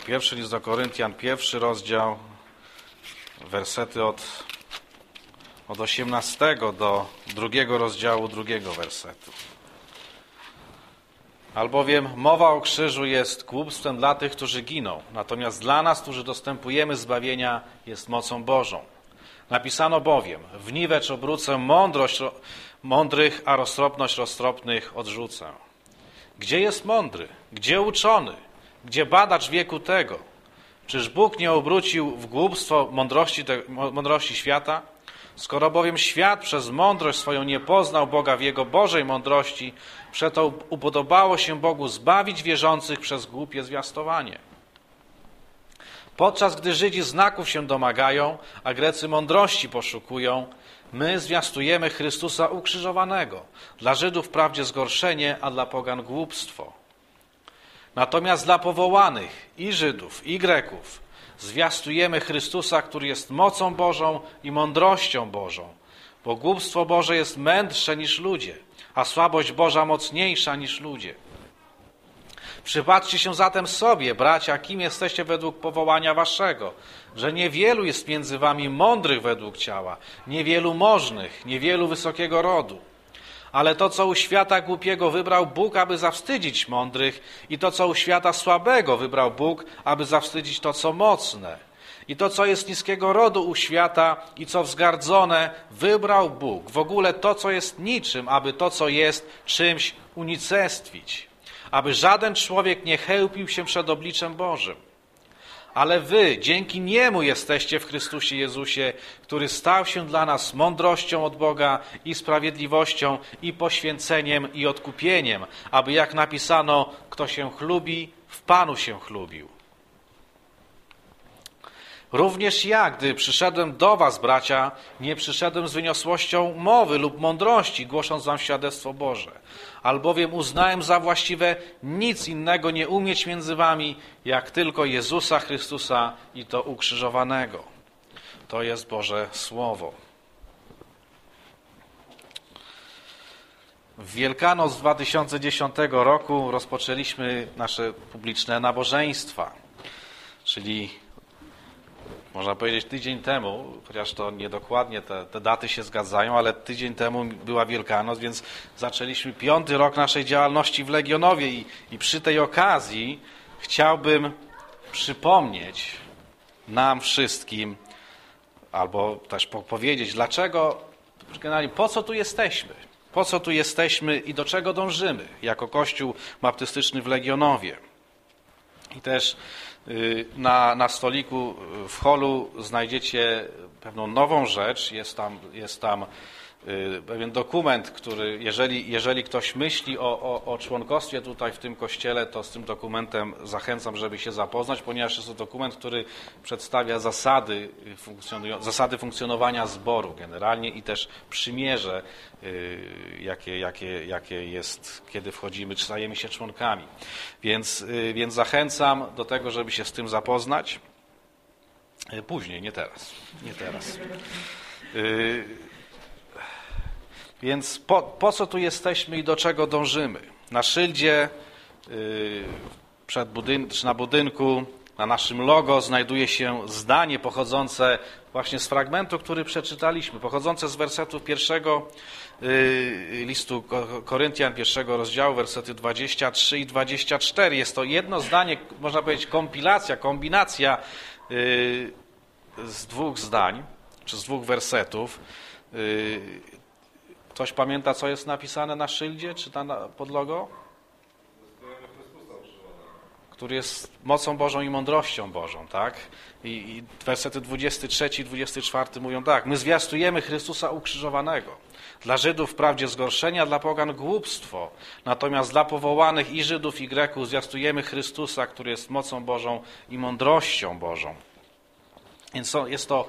Pierwszy list do Koryntian, 1 rozdział, wersety od 18 do 2 rozdziału 2 wersetu. Albowiem mowa o krzyżu jest głupstwem dla tych, którzy giną, natomiast dla nas, którzy dostępujemy zbawienia, jest mocą Bożą. Napisano bowiem: w niwecz obrócę mądrość mądrych, a roztropność roztropnych odrzucę. Gdzie jest mądry? Gdzie uczony? Gdzie badacz wieku tego? Czyż Bóg nie obrócił w głupstwo mądrości świata? Skoro bowiem świat przez mądrość swoją nie poznał Boga w Jego Bożej mądrości, przeto upodobało się Bogu zbawić wierzących przez głupie zwiastowanie. Podczas gdy Żydzi znaków się domagają, a Grecy mądrości poszukują, my zwiastujemy Chrystusa ukrzyżowanego. Dla Żydów wprawdzie zgorszenie, a dla pogan głupstwo. Natomiast dla powołanych i Żydów, i Greków zwiastujemy Chrystusa, który jest mocą Bożą i mądrością Bożą. Bo głupstwo Boże jest mędrsze niż ludzie, a słabość Boża mocniejsza niż ludzie. Przypatrzcie się zatem sobie, bracia, kim jesteście według powołania waszego, że niewielu jest między wami mądrych według ciała, niewielu możnych, niewielu wysokiego rodu. Ale to, co u świata głupiego wybrał Bóg, aby zawstydzić mądrych, i to, co u świata słabego wybrał Bóg, aby zawstydzić to, co mocne. I to, co jest niskiego rodu u świata i co wzgardzone, wybrał Bóg. W ogóle to, co jest niczym, aby to, co jest, czymś unicestwić. Aby żaden człowiek nie chełpił się przed obliczem Bożym. Ale wy dzięki Niemu jesteście w Chrystusie Jezusie, który stał się dla nas mądrością od Boga i sprawiedliwością i poświęceniem i odkupieniem, aby jak napisano, kto się chlubi, w Panu się chlubił. Również ja, gdy przyszedłem do was, bracia, nie przyszedłem z wyniosłością mowy lub mądrości, głosząc wam świadectwo Boże. Albowiem uznałem za właściwe nic innego nie umieć między wami, jak tylko Jezusa Chrystusa i to ukrzyżowanego. To jest Boże Słowo. W Wielkanoc 2010 roku rozpoczęliśmy nasze publiczne nabożeństwa, czyli można powiedzieć tydzień temu, chociaż to niedokładnie te daty się zgadzają, ale tydzień temu była Wielkanoc, więc zaczęliśmy 5. rok naszej działalności w Legionowie i przy tej okazji chciałbym przypomnieć nam wszystkim, albo też powiedzieć, dlaczego, po co tu jesteśmy, i do czego dążymy jako Kościół Baptystyczny w Legionowie. I też na stoliku w holu znajdziecie pewną nową rzecz. Jest tam pewien dokument, który jeżeli ktoś myśli o członkostwie tutaj w tym kościele, to z tym dokumentem zachęcam, żeby się zapoznać, ponieważ jest to dokument, który przedstawia zasady funkcjonowania zboru generalnie i też przymierze, jakie jest, kiedy wchodzimy, czy stajemy się członkami. Więc zachęcam do tego, żeby się z tym zapoznać. Później, nie teraz. Więc po co tu jesteśmy i do czego dążymy? Na szyldzie, na budynku, na naszym logo znajduje się zdanie pochodzące właśnie z fragmentu, który przeczytaliśmy, pochodzące z wersetów 1 listu Koryntian, 1 rozdziału, wersety 23 i 24. Jest to jedno zdanie, można powiedzieć kombinacja z 2 zdań, czy z 2 wersetów. Ktoś pamięta, co jest napisane na szyldzie, czy pod logo? Który jest mocą Bożą i mądrością Bożą, tak? I wersety 23 i 24 mówią tak: my zwiastujemy Chrystusa ukrzyżowanego. Dla Żydów wprawdzie zgorszenie, a dla pogan głupstwo. Natomiast dla powołanych i Żydów, i Greków zwiastujemy Chrystusa, który jest mocą Bożą i mądrością Bożą. Więc jest to...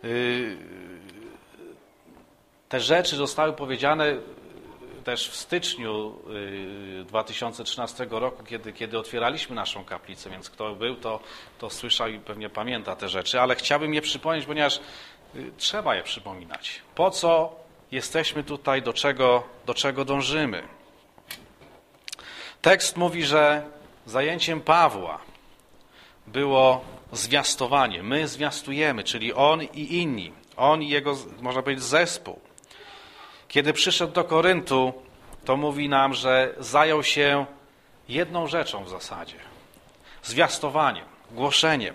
Te rzeczy zostały powiedziane też w styczniu 2013 roku, kiedy otwieraliśmy naszą kaplicę, więc kto był, to słyszał i pewnie pamięta te rzeczy, ale chciałbym je przypomnieć, ponieważ trzeba je przypominać. Po co jesteśmy tutaj, do czego dążymy? Tekst mówi, że zajęciem Pawła było zwiastowanie. My zwiastujemy, czyli on i inni. On i jego, można powiedzieć, zespół. Kiedy przyszedł do Koryntu, to mówi nam, że zajął się jedną rzeczą w zasadzie. Zwiastowaniem, głoszeniem.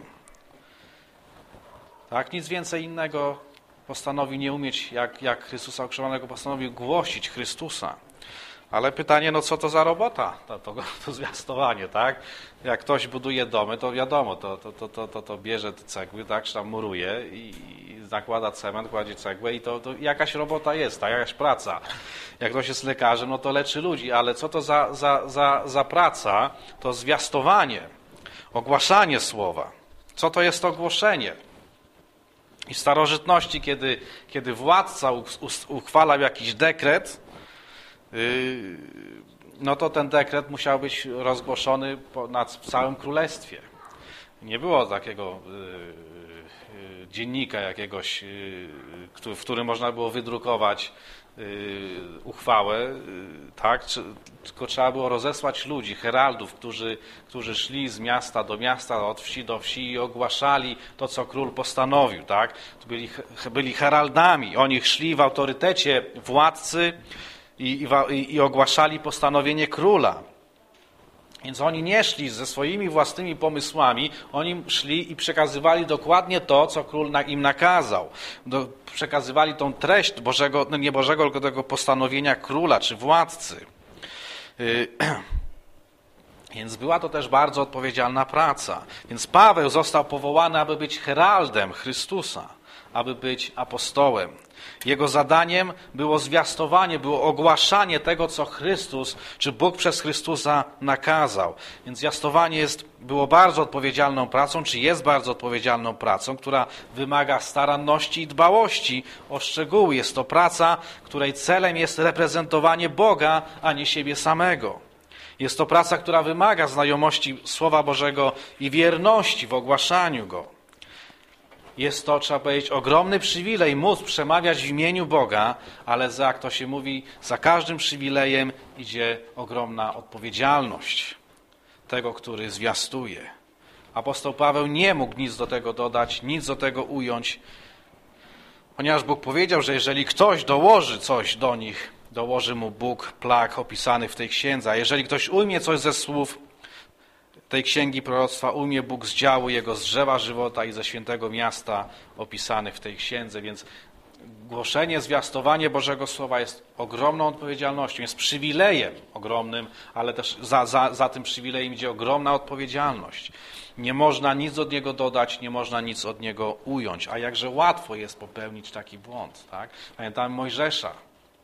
Tak, nic więcej innego postanowił nie umieć, jak Chrystusa ukrzyżowanego postanowił głosić Chrystusa. Ale pytanie, no co to za robota, to zwiastowanie, tak? Jak ktoś buduje domy, to wiadomo, to bierze te cegły, tak, czy tam muruje i zakłada cement, kładzie cegłę i to jakaś robota jest, tak, jakaś praca. Jak ktoś jest lekarzem, no to leczy ludzi, ale co to za praca? To zwiastowanie, ogłaszanie słowa. Co to jest to głoszenie? I w starożytności, kiedy władca uchwalał jakiś dekret, no to ten dekret musiał być rozgłoszony w całym królestwie. Nie było takiego dziennika jakiegoś, w którym można było wydrukować uchwałę, tak? Tylko trzeba było rozesłać ludzi, heraldów, którzy szli z miasta do miasta, od wsi do wsi i ogłaszali to, co król postanowił. Tak? Byli heraldami, oni szli w autorytecie władcy i ogłaszali postanowienie króla. Więc oni nie szli ze swoimi własnymi pomysłami, oni szli i przekazywali dokładnie to, co król im nakazał. Przekazywali tą treść Bożego, no nie Bożego, tylko tego postanowienia króla czy władcy. Więc była to też bardzo odpowiedzialna praca. Więc Paweł został powołany, aby być heraldem Chrystusa, aby być apostołem. Jego zadaniem było zwiastowanie, było ogłaszanie tego, co Chrystus, czy Bóg przez Chrystusa nakazał. Więc zwiastowanie było bardzo odpowiedzialną pracą, czy jest bardzo odpowiedzialną pracą, która wymaga staranności i dbałości o szczegóły. Jest to praca, której celem jest reprezentowanie Boga, a nie siebie samego. Jest to praca, która wymaga znajomości Słowa Bożego i wierności w ogłaszaniu Go. Jest to, trzeba powiedzieć, ogromny przywilej móc przemawiać w imieniu Boga, ale jak to się mówi, za każdym przywilejem idzie ogromna odpowiedzialność tego, który zwiastuje. Apostoł Paweł nie mógł nic do tego dodać, nic do tego ująć, ponieważ Bóg powiedział, że jeżeli ktoś dołoży coś do nich, dołoży mu Bóg plag opisanych w tej księdze. A jeżeli ktoś ujmie coś ze słów tej księgi proroctwa, ujmie Bóg z działu jego, z drzewa żywota i ze świętego miasta opisanych w tej księdze. Więc głoszenie, zwiastowanie Bożego Słowa jest ogromną odpowiedzialnością, jest przywilejem ogromnym, ale też za tym przywilejem idzie ogromna odpowiedzialność. Nie można nic od niego dodać, nie można nic od niego ująć. A jakże łatwo jest popełnić taki błąd. Tak? Pamiętam Mojżesza,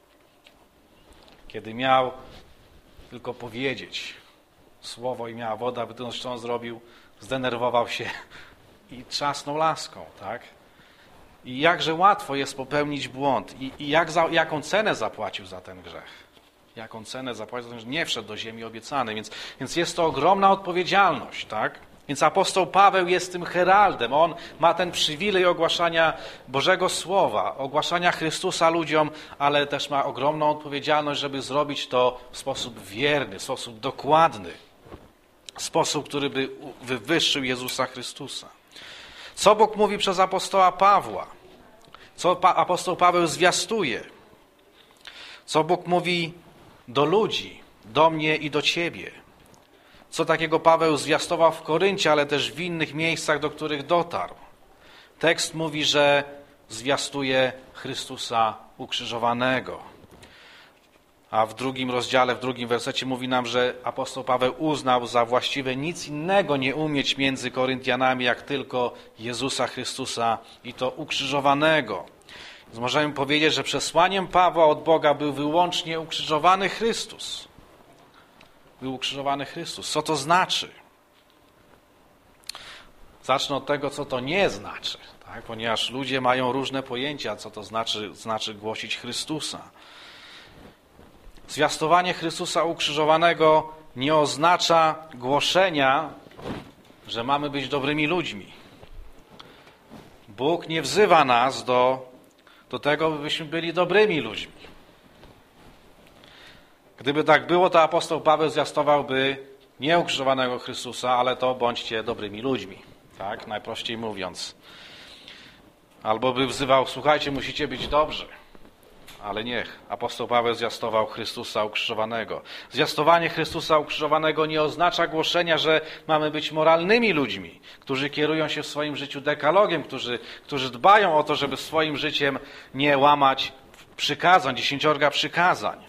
kiedy miał tylko powiedzieć słowo i miała woda wytnąć, co on zrobił, zdenerwował się i trzasnął laską, tak? I jakże łatwo jest popełnić błąd i jaką cenę zapłacił za ten grzech. Jaką cenę zapłacił za ten, że nie wszedł do ziemi obiecanej, więc jest to ogromna odpowiedzialność, tak? Więc apostoł Paweł jest tym heraldem, on ma ten przywilej ogłaszania Bożego Słowa, ogłaszania Chrystusa ludziom, ale też ma ogromną odpowiedzialność, żeby zrobić to w sposób wierny, w sposób dokładny, w sposób, który by wywyższył Jezusa Chrystusa. Co Bóg mówi przez apostoła Pawła? Co apostoł Paweł zwiastuje? Co Bóg mówi do ludzi, do mnie i do ciebie? Co takiego Paweł zwiastował w Koryncie, ale też w innych miejscach, do których dotarł? Tekst mówi, że zwiastuje Chrystusa ukrzyżowanego. A w drugim rozdziale, w drugim wersecie mówi nam, że apostoł Paweł uznał za właściwe nic innego nie umieć między Koryntianami, jak tylko Jezusa Chrystusa i to ukrzyżowanego. Więc możemy powiedzieć, że przesłaniem Pawła od Boga był wyłącznie ukrzyżowany Chrystus. Był ukrzyżowany Chrystus. Co to znaczy? Zacznę od tego, co to nie znaczy, tak? Ponieważ ludzie mają różne pojęcia, co to znaczy głosić Chrystusa. Zwiastowanie Chrystusa ukrzyżowanego nie oznacza głoszenia, że mamy być dobrymi ludźmi. Bóg nie wzywa nas do tego, byśmy byli dobrymi ludźmi. Gdyby tak było, to apostoł Paweł zwiastowałby nie ukrzyżowanego Chrystusa, ale to bądźcie dobrymi ludźmi, tak, najprościej mówiąc. Albo by wzywał, słuchajcie, musicie być dobrzy. Ale niech. Apostoł Paweł zwiastował Chrystusa ukrzyżowanego. Zwiastowanie Chrystusa ukrzyżowanego nie oznacza głoszenia, że mamy być moralnymi ludźmi, którzy kierują się w swoim życiu dekalogiem, którzy dbają o to, żeby swoim życiem nie łamać przykazań, 10 przykazań.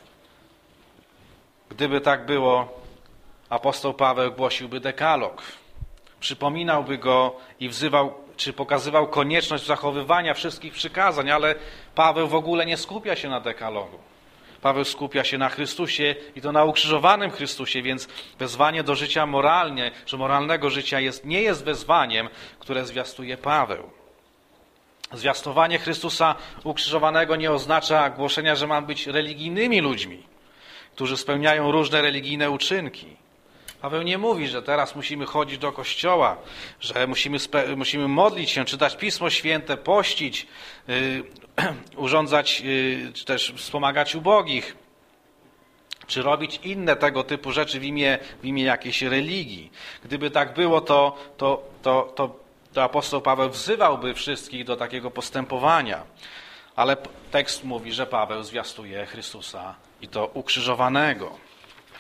Gdyby tak było, apostoł Paweł głosiłby dekalog. Przypominałby go i wzywał, czy pokazywał konieczność zachowywania wszystkich przykazań, ale Paweł w ogóle nie skupia się na dekalogu. Paweł skupia się na Chrystusie i to na ukrzyżowanym Chrystusie, więc wezwanie do życia moralnego życia nie jest wezwaniem, które zwiastuje Paweł. Zwiastowanie Chrystusa ukrzyżowanego nie oznacza głoszenia, że mamy być religijnymi ludźmi, którzy spełniają różne religijne uczynki. Paweł nie mówi, że teraz musimy chodzić do kościoła, że musimy modlić się, czytać Pismo Święte, pościć, urządzać, czy też wspomagać ubogich, czy robić inne tego typu rzeczy w imię jakiejś religii. Gdyby tak było, to apostoł Paweł wzywałby wszystkich do takiego postępowania. Ale tekst mówi, że Paweł zwiastuje Chrystusa i to ukrzyżowanego.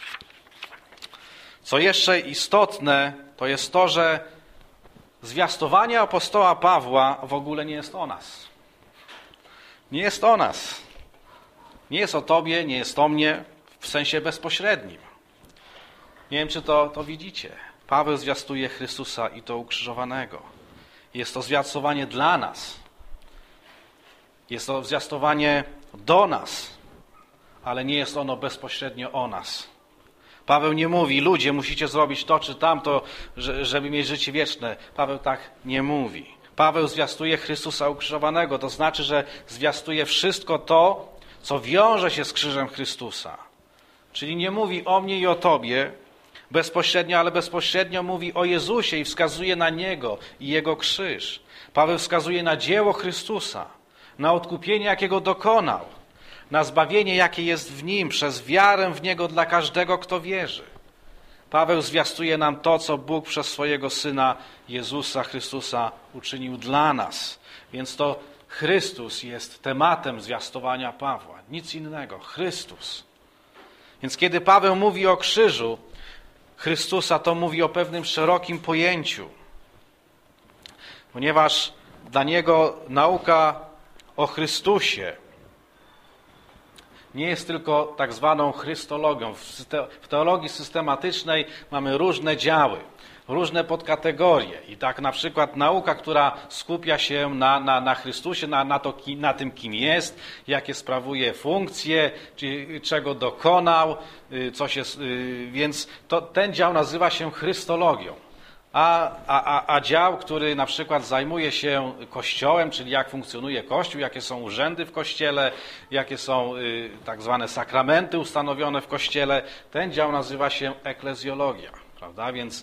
Co jeszcze istotne, to jest to, że zwiastowanie apostoła Pawła w ogóle nie jest o nas. Nie jest o nas. Nie jest o tobie, nie jest o mnie w sensie bezpośrednim. Nie wiem, czy to widzicie. Paweł zwiastuje Chrystusa i to ukrzyżowanego. Jest to zwiastowanie dla nas. Jest to zwiastowanie do nas, ale nie jest ono bezpośrednio o nas. Paweł nie mówi, ludzie, musicie zrobić to czy tamto, żeby mieć życie wieczne. Paweł tak nie mówi. Paweł zwiastuje Chrystusa ukrzyżowanego, to znaczy, że zwiastuje wszystko to, co wiąże się z krzyżem Chrystusa. Czyli nie mówi o mnie i o tobie bezpośrednio, ale bezpośrednio mówi o Jezusie i wskazuje na Niego i Jego krzyż. Paweł wskazuje na dzieło Chrystusa, na odkupienie, jakiego dokonał, na zbawienie, jakie jest w Nim, przez wiarę w Niego dla każdego, kto wierzy. Paweł zwiastuje nam to, co Bóg przez swojego Syna Jezusa Chrystusa uczynił dla nas. Więc to Chrystus jest tematem zwiastowania Pawła. Nic innego. Chrystus. Więc kiedy Paweł mówi o krzyżu Chrystusa, to mówi o pewnym szerokim pojęciu. Ponieważ dla niego nauka o Chrystusie nie jest tylko tak zwaną chrystologią. W teologii systematycznej mamy różne działy, różne podkategorie. I tak na przykład nauka, która skupia się na Chrystusie, na tym, kim jest, jakie sprawuje funkcje, czego dokonał, więc ten dział nazywa się chrystologią. A dział, który na przykład zajmuje się Kościołem, czyli jak funkcjonuje Kościół, jakie są urzędy w Kościele, jakie są tak zwane sakramenty ustanowione w Kościele, ten dział nazywa się eklezjologia, prawda? Więc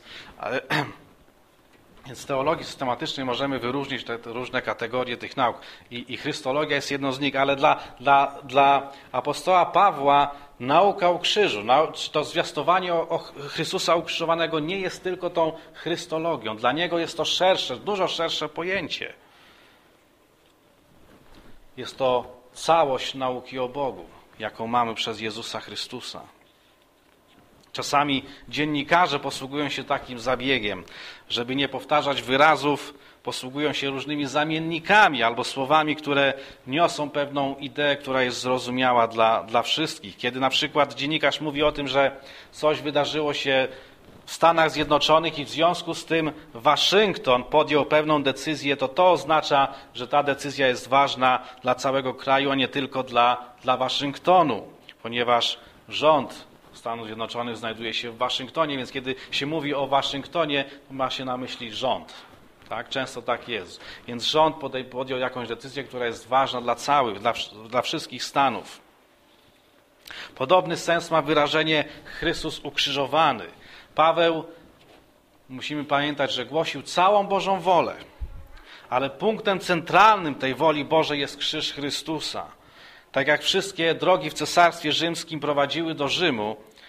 w teologii systematycznej możemy wyróżnić te różne kategorie tych nauk. I chrystologia jest jedną z nich, ale dla apostoła Pawła nauka o krzyżu, to zwiastowanie o Chrystusa ukrzyżowanego nie jest tylko tą chrystologią. Dla niego jest to szersze, dużo szersze pojęcie. Jest to całość nauki o Bogu, jaką mamy przez Jezusa Chrystusa. Czasami dziennikarze posługują się takim zabiegiem, żeby nie powtarzać wyrazów, posługują się różnymi zamiennikami albo słowami, które niosą pewną ideę, która jest zrozumiała dla wszystkich. Kiedy na przykład dziennikarz mówi o tym, że coś wydarzyło się w Stanach Zjednoczonych i w związku z tym Waszyngton podjął pewną decyzję, to oznacza, że ta decyzja jest ważna dla całego kraju, a nie tylko dla Waszyngtonu, ponieważ rząd Stanów Zjednoczonych znajduje się w Waszyngtonie, więc kiedy się mówi o Waszyngtonie, ma się na myśli rząd. Tak? Często tak jest. Więc rząd podjął jakąś decyzję, która jest ważna dla wszystkich stanów. Podobny sens ma wyrażenie Chrystus ukrzyżowany. Paweł, musimy pamiętać, że głosił całą Bożą wolę, ale punktem centralnym tej woli Bożej jest krzyż Chrystusa. Tak jak wszystkie drogi w Cesarstwie Rzymskim prowadziły do Rzymu,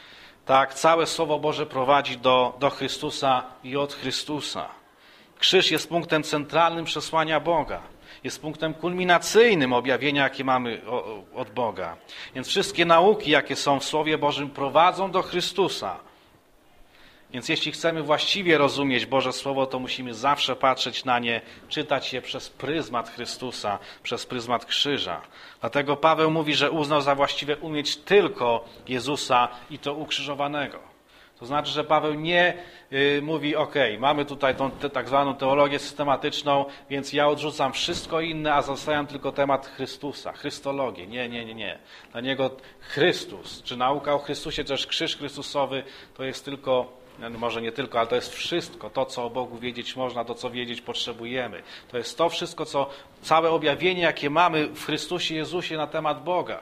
Tak, całe Słowo Boże prowadzi do Chrystusa i od Chrystusa. Krzyż jest punktem centralnym przesłania Boga. Jest punktem kulminacyjnym objawienia, jakie mamy od Boga. Więc wszystkie nauki, jakie są w Słowie Bożym, prowadzą do Chrystusa. Więc jeśli chcemy właściwie rozumieć Boże Słowo, to musimy zawsze patrzeć na nie, czytać je przez pryzmat Chrystusa, przez pryzmat krzyża. Dlatego Paweł mówi, że uznał za właściwe umieć tylko Jezusa i to ukrzyżowanego. To znaczy, że Paweł nie mówi, mamy tutaj tą tak zwaną teologię systematyczną, więc ja odrzucam wszystko inne, a zostawiam tylko temat Chrystusa, Chrystologię. Nie. Dla niego Chrystus, czy nauka o Chrystusie, czy też krzyż Chrystusowy, to jest tylko, może nie tylko, ale to jest wszystko, to co o Bogu wiedzieć można, to co wiedzieć potrzebujemy. To jest to wszystko, całe objawienie, jakie mamy w Chrystusie Jezusie na temat Boga.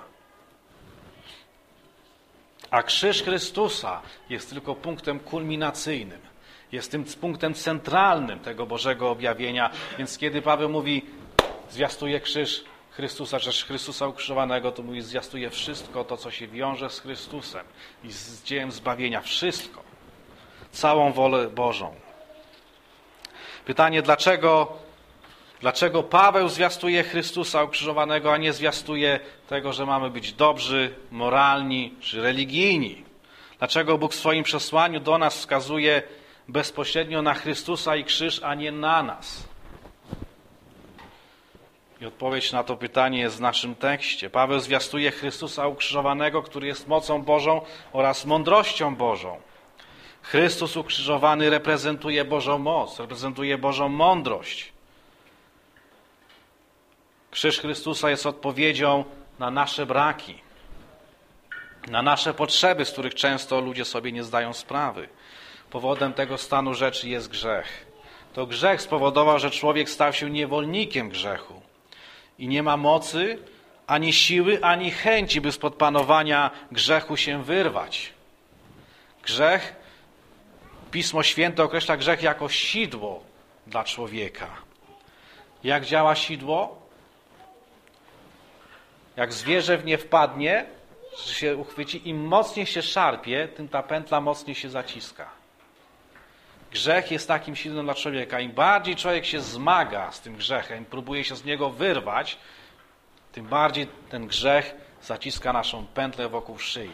A krzyż Chrystusa jest tylko punktem kulminacyjnym. Jest tym punktem centralnym tego Bożego objawienia. Więc kiedy Paweł mówi, zwiastuje krzyż Chrystusa, czy Chrystusa ukrzyżowanego, to mówi, zwiastuje wszystko to, co się wiąże z Chrystusem i z dziełem zbawienia. Wszystko. Całą wolę Bożą. Pytanie, dlaczego Paweł zwiastuje Chrystusa ukrzyżowanego, a nie zwiastuje tego, że mamy być dobrzy, moralni czy religijni? Dlaczego Bóg w swoim przesłaniu do nas wskazuje bezpośrednio na Chrystusa i krzyż, a nie na nas? I odpowiedź na to pytanie jest w naszym tekście. Paweł zwiastuje Chrystusa ukrzyżowanego, który jest mocą Bożą oraz mądrością Bożą. Chrystus ukrzyżowany reprezentuje Bożą moc, reprezentuje Bożą mądrość. Krzyż Chrystusa jest odpowiedzią na nasze braki, na nasze potrzeby, z których często ludzie sobie nie zdają sprawy. Powodem tego stanu rzeczy jest grzech. To grzech spowodował, że człowiek stał się niewolnikiem grzechu i nie ma mocy, ani siły, ani chęci, by spod panowania grzechu się wyrwać. Grzech, Pismo Święte określa grzech jako sidło dla człowieka. Jak działa sidło? Jak zwierzę w nie wpadnie, że się uchwyci, im mocniej się szarpie, tym ta pętla mocniej się zaciska. Grzech jest takim sidłem dla człowieka. Im bardziej człowiek się zmaga z tym grzechem, próbuje się z niego wyrwać, tym bardziej ten grzech zaciska naszą pętlę wokół szyi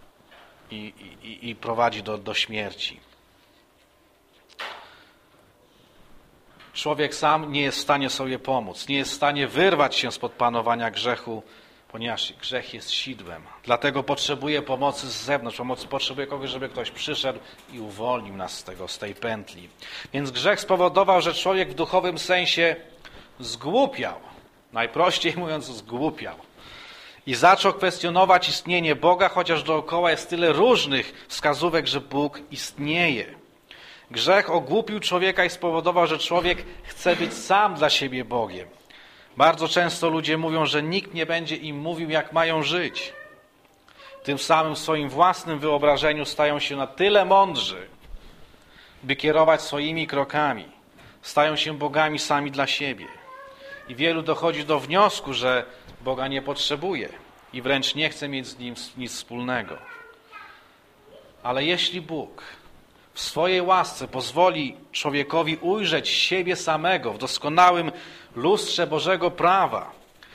i prowadzi do śmierci. Człowiek sam nie jest w stanie sobie pomóc, nie jest w stanie wyrwać się spod panowania grzechu, ponieważ grzech jest sidłem. Dlatego potrzebuje pomocy z zewnątrz, potrzebuje kogoś, żeby ktoś przyszedł i uwolnił nas z tej pętli. Więc grzech spowodował, że człowiek w duchowym sensie zgłupiał. Najprościej mówiąc, zgłupiał. I zaczął kwestionować istnienie Boga, chociaż dookoła jest tyle różnych wskazówek, że Bóg istnieje. Grzech ogłupił człowieka i spowodował, że człowiek chce być sam dla siebie Bogiem. Bardzo często ludzie mówią, że nikt nie będzie im mówił, jak mają żyć. Tym samym w swoim własnym wyobrażeniu stają się na tyle mądrzy, by kierować swoimi krokami. Stają się bogami sami dla siebie. I wielu dochodzi do wniosku, że Boga nie potrzebuje i wręcz nie chce mieć z Nim nic wspólnego. Ale jeśli Bóg w swojej łasce pozwoli człowiekowi ujrzeć siebie samego w doskonałym lustrze Bożego prawa,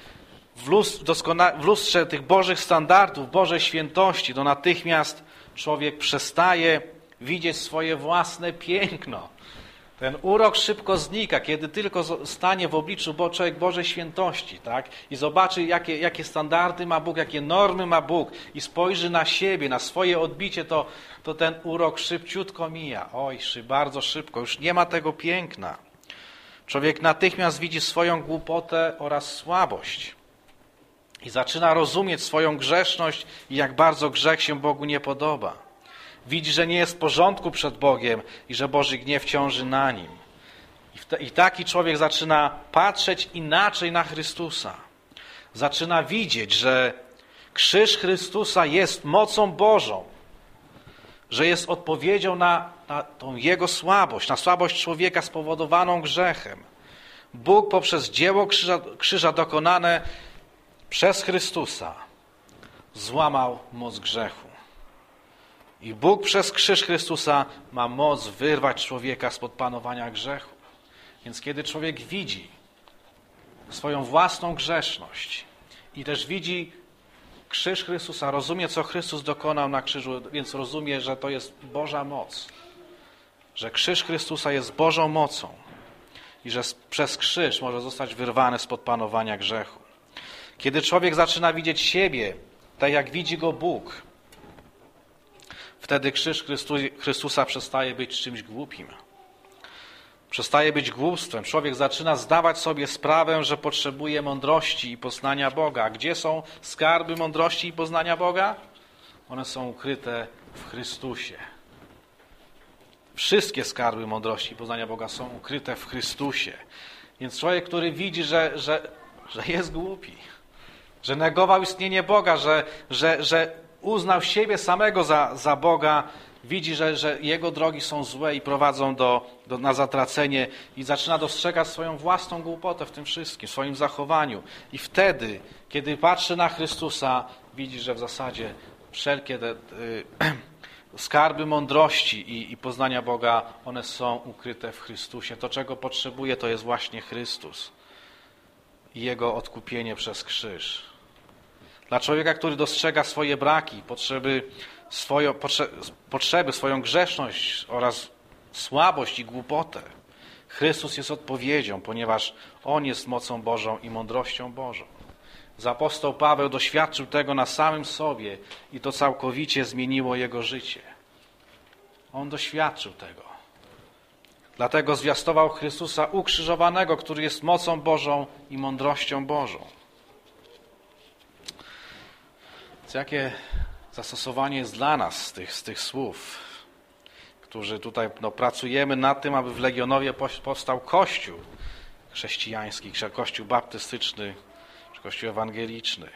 w lustrze tych Bożych standardów, Bożej świętości, to natychmiast człowiek przestaje widzieć swoje własne piękno. Ten urok szybko znika, kiedy tylko stanie w obliczu człowiek Bożej świętości, tak? I zobaczy, jakie standardy ma Bóg, jakie normy ma Bóg i spojrzy na siebie, na swoje odbicie, to ten urok szybciutko mija. Oj, bardzo szybko, już nie ma tego piękna. Człowiek natychmiast widzi swoją głupotę oraz słabość i zaczyna rozumieć swoją grzeszność i jak bardzo grzech się Bogu nie podoba. Widzi, że nie jest w porządku przed Bogiem i że Boży gniew ciąży na nim. I taki człowiek zaczyna patrzeć inaczej na Chrystusa. Zaczyna widzieć, że krzyż Chrystusa jest mocą Bożą, że jest odpowiedzią na tą jego słabość, na słabość człowieka spowodowaną grzechem. Bóg poprzez dzieło krzyża dokonane przez Chrystusa złamał moc grzechu. I Bóg przez krzyż Chrystusa ma moc wyrwać człowieka spod panowania grzechu. Więc kiedy człowiek widzi swoją własną grzeszność i też widzi krzyż Chrystusa, rozumie, co Chrystus dokonał na krzyżu, więc rozumie, że to jest Boża moc. Że krzyż Chrystusa jest Bożą mocą i że przez krzyż może zostać wyrwany spod panowania grzechu. Kiedy człowiek zaczyna widzieć siebie, tak jak widzi go Bóg, wtedy krzyż Chrystusa przestaje być czymś głupim. Przestaje być głupstwem. Człowiek zaczyna zdawać sobie sprawę, że potrzebuje mądrości i poznania Boga. A gdzie są skarby mądrości i poznania Boga? One są ukryte w Chrystusie. Wszystkie skarby mądrości i poznania Boga są ukryte w Chrystusie. Więc człowiek, który widzi, że jest głupi, że negował istnienie Boga, że uznał siebie samego za Boga, widzi, że jego drogi są złe i prowadzą na zatracenie i zaczyna dostrzegać swoją własną głupotę w tym wszystkim, w swoim zachowaniu. I wtedy, kiedy patrzy na Chrystusa, widzi, że w zasadzie wszelkie te skarby mądrości i poznania Boga, one są ukryte w Chrystusie. To, czego potrzebuje, to jest właśnie Chrystus i Jego odkupienie przez krzyż. Dla człowieka, który dostrzega swoje braki, potrzeby, swoją grzeszność oraz słabość i głupotę, Chrystus jest odpowiedzią, ponieważ On jest mocą Bożą i mądrością Bożą. Apostoł Paweł doświadczył tego na samym sobie i to całkowicie zmieniło jego życie. On doświadczył tego. Dlatego zwiastował Chrystusa ukrzyżowanego, który jest mocą Bożą i mądrością Bożą. Więc jakie zastosowanie jest dla nas z tych słów, którzy tutaj pracujemy nad tym, aby w Legionowie powstał Kościół chrześcijański, Kościół baptystyczny, czy Kościół ewangeliczny.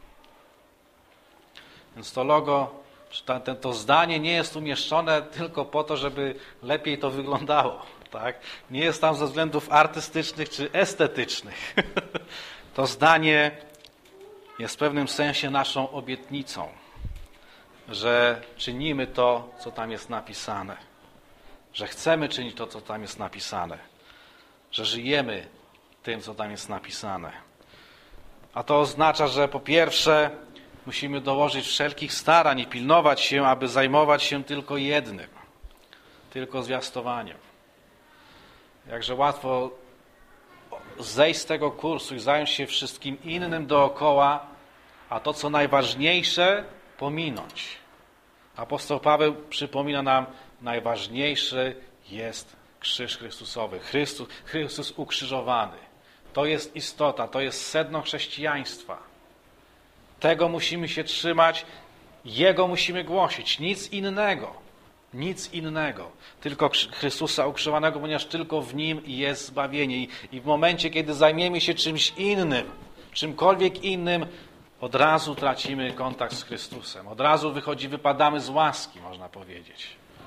Więc to logo, to zdanie nie jest umieszczone tylko po to, żeby lepiej to wyglądało. Tak? Nie jest tam ze względów artystycznych czy estetycznych. To zdanie jest w pewnym sensie naszą obietnicą, że czynimy to, co tam jest napisane. Że chcemy czynić to, co tam jest napisane. Że żyjemy tym, co tam jest napisane. A to oznacza, że po pierwsze musimy dołożyć wszelkich starań i pilnować się, aby zajmować się tylko jednym. Tylko zwiastowaniem. Jakże łatwo zejść z tego kursu i zająć się wszystkim innym dookoła, a to, co najważniejsze, pominąć. Apostoł Paweł przypomina nam, najważniejszy jest krzyż Chrystusowy. Chrystus ukrzyżowany. To jest istota, to jest sedno chrześcijaństwa. Tego musimy się trzymać, Jego musimy głosić. Nic innego. Nic innego. Tylko Chrystusa ukrzyżowanego, ponieważ tylko w Nim jest zbawienie. I w momencie, kiedy zajmiemy się czymś innym, czymkolwiek innym, od razu tracimy kontakt z Chrystusem. Od razu wypadamy z łaski, można powiedzieć.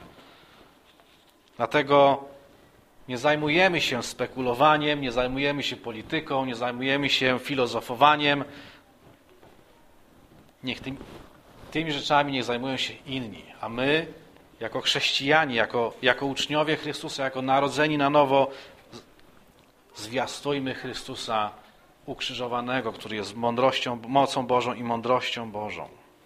Dlatego nie zajmujemy się spekulowaniem, nie zajmujemy się polityką, nie zajmujemy się filozofowaniem. Niech tymi rzeczami nie zajmują się inni. A my, jako chrześcijanie, jako uczniowie Chrystusa, jako narodzeni na nowo, zwiastujmy Chrystusa ukrzyżowanego, który jest mocą Bożą i mądrością Bożą.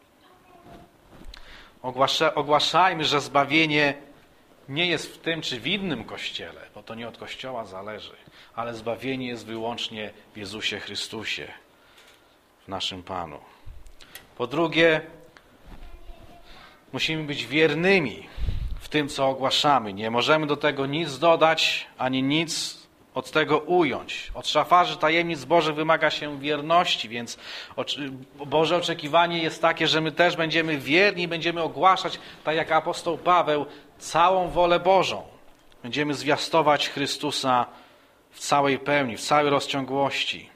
Ogłaszajmy, że zbawienie nie jest w tym czy w innym Kościele, bo to nie od Kościoła zależy, ale zbawienie jest wyłącznie w Jezusie Chrystusie, w naszym Panu. Po drugie, musimy być wiernymi w tym, co ogłaszamy. Nie możemy do tego nic dodać, ani nic od tego ująć. Od szafarzy tajemnic Bożych wymaga się wierności, więc Boże oczekiwanie jest takie, że my też będziemy wierni, będziemy ogłaszać, tak jak apostoł Paweł, całą wolę Bożą. Będziemy zwiastować Chrystusa w całej pełni, w całej rozciągłości.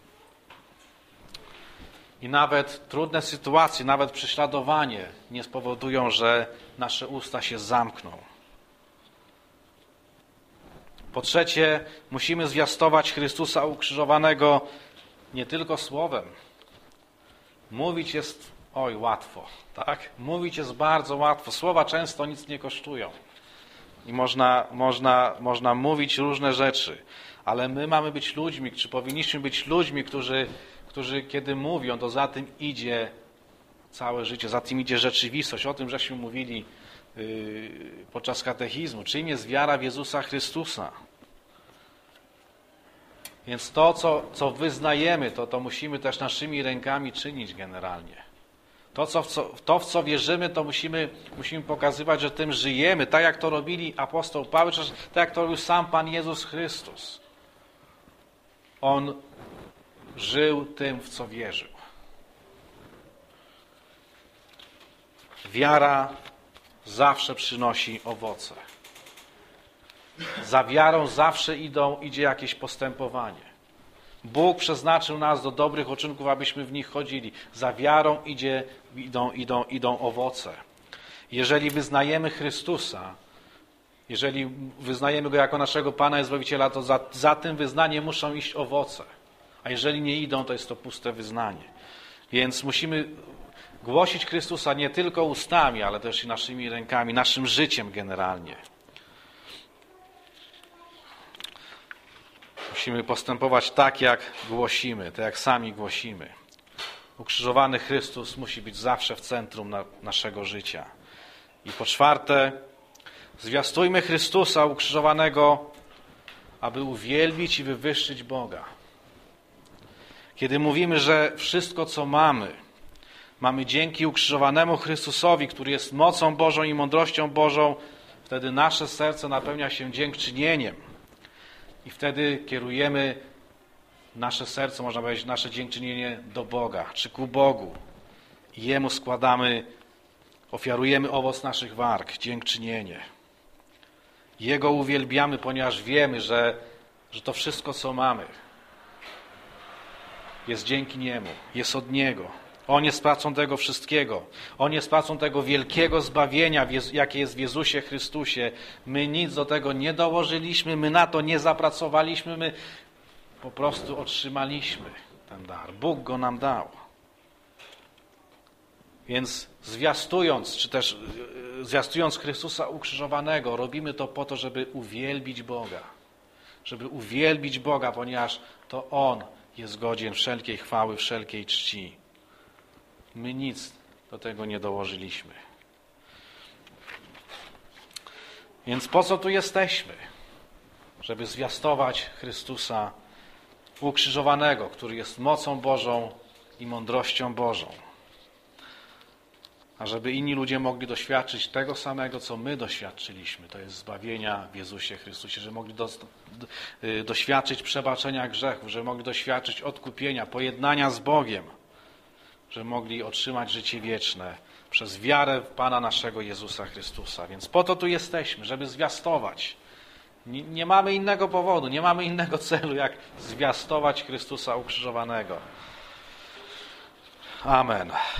I nawet trudne sytuacje, nawet prześladowanie nie spowodują, że nasze usta się zamkną. Po trzecie, musimy zwiastować Chrystusa ukrzyżowanego nie tylko słowem. Mówić jest Oj, łatwo, tak? Mówić jest bardzo łatwo. Słowa często nic nie kosztują. I można mówić różne rzeczy. Ale my mamy być ludźmi, czy powinniśmy być ludźmi, którzy kiedy mówią, to za tym idzie całe życie, za tym idzie rzeczywistość. O tym żeśmy mówili podczas katechizmu. Czym jest wiara w Jezusa Chrystusa? Więc to, co wyznajemy, to musimy też naszymi rękami czynić generalnie. To, w co wierzymy, to musimy pokazywać, że tym żyjemy, tak jak to robili apostoł Paweł, czy tak jak to robił sam Pan Jezus Chrystus. On żył tym, w co wierzył. Wiara zawsze przynosi owoce. Za wiarą zawsze idzie jakieś postępowanie. Bóg przeznaczył nas do dobrych uczynków, abyśmy w nich chodzili. Za wiarą idą owoce. Jeżeli wyznajemy Chrystusa, jeżeli wyznajemy Go jako naszego Pana i Zbawiciela, to za tym wyznaniem muszą iść owoce. A jeżeli nie idą, to jest to puste wyznanie. Więc musimy głosić Chrystusa nie tylko ustami, ale też i naszymi rękami, naszym życiem generalnie. Musimy postępować tak, jak głosimy, tak jak sami głosimy. Ukrzyżowany Chrystus musi być zawsze w centrum naszego życia. I po czwarte, zwiastujmy Chrystusa ukrzyżowanego, aby uwielbić i wywyższyć Boga. Kiedy mówimy, że wszystko, co mamy dzięki ukrzyżowanemu Chrystusowi, który jest mocą Bożą i mądrością Bożą, wtedy nasze serce napełnia się dziękczynieniem. I wtedy kierujemy nasze serce, można powiedzieć, nasze dziękczynienie do Boga, czy ku Bogu. I Jemu ofiarujemy owoc naszych warg, dziękczynienie. Jego uwielbiamy, ponieważ wiemy, że to wszystko, co mamy, jest dzięki Niemu, jest od Niego. On jest sprawcą tego wszystkiego. On jest sprawcą tego wielkiego zbawienia, jakie jest w Jezusie Chrystusie. My nic do tego nie dołożyliśmy, my na to nie zapracowaliśmy, my po prostu otrzymaliśmy ten dar. Bóg go nam dał. Więc zwiastując Chrystusa ukrzyżowanego, robimy to po to, żeby uwielbić Boga. Żeby uwielbić Boga, ponieważ to On jest godzien wszelkiej chwały, wszelkiej czci. My nic do tego nie dołożyliśmy. Więc po co tu jesteśmy? Żeby zwiastować Chrystusa ukrzyżowanego, który jest mocą Bożą i mądrością Bożą. A żeby inni ludzie mogli doświadczyć tego samego, co my doświadczyliśmy, to jest zbawienia w Jezusie Chrystusie, że mogli doświadczyć przebaczenia grzechów, że mogli doświadczyć odkupienia, pojednania z Bogiem, że mogli otrzymać życie wieczne przez wiarę w Pana naszego Jezusa Chrystusa. Więc po to tu jesteśmy, żeby zwiastować. Nie mamy innego powodu, nie mamy innego celu, jak zwiastować Chrystusa ukrzyżowanego. Amen.